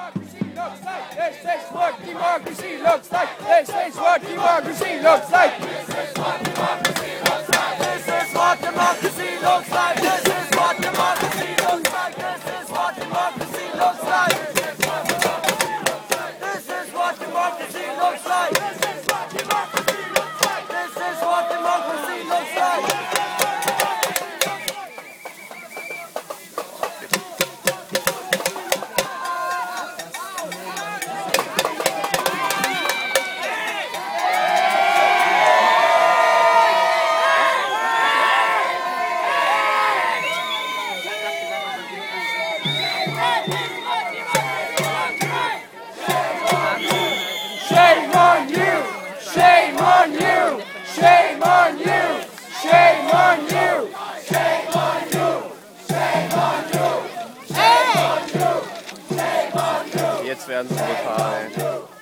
democracy looks like. This is what democracy looks like. This is what democracy looks like. This is what democracy looks like. This is what democracy looks like. This is what democracy looks like. This is what democracy looks like. This is what democracy looks like. This is what democracy looks like. This is what democracy looks like. Shame on you! Shame on you! Shame on you! Shame on you! Shame on you! Shame on you! Shame on you! Shame on you! Jetzt werden sie brutal.